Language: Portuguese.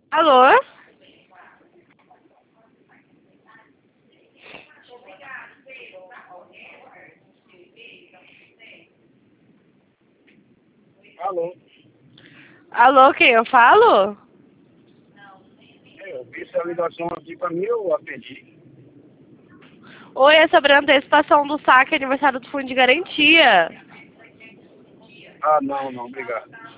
Alô? Alô? Alô, quem eu falo? Eu vi essa ligação aqui para mim, eu atendi. Oi, é sobre a antecipação do saque aniversário do Fundo de Garantia. Ah, não, obrigado.